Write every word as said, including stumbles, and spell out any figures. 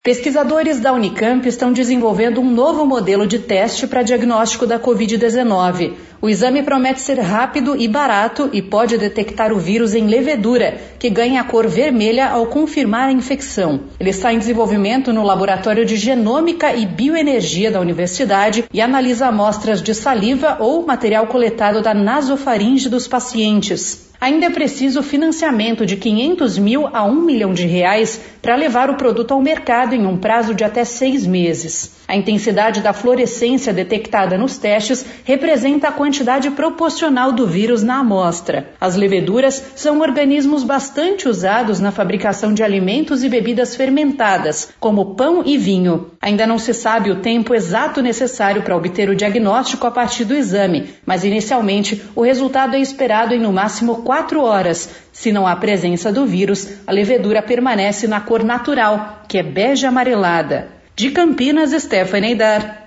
Pesquisadores da Unicamp estão desenvolvendo um novo modelo de teste para diagnóstico da covid dezenove. O exame promete ser rápido e barato e pode detectar o vírus em levedura, que ganha a cor vermelha ao confirmar a infecção. Ele está em desenvolvimento no Laboratório de Genômica e Bioenergia da Universidade e analisa amostras de saliva ou material coletado da nasofaringe dos pacientes. Ainda é preciso financiamento de quinhentos mil a um milhão de reais para levar o produto ao mercado em um prazo de até seis meses. A intensidade da fluorescência detectada nos testes representa a quantidade proporcional do vírus na amostra. As leveduras são organismos bastante usados na fabricação de alimentos e bebidas fermentadas, como pão e vinho. Ainda não se sabe o tempo exato necessário para obter o diagnóstico a partir do exame, mas inicialmente o resultado é esperado em no máximo quatro horas. Se não há presença do vírus, a levedura permanece na cor natural, que é bege amarelada. De Campinas, Stephanie Dar.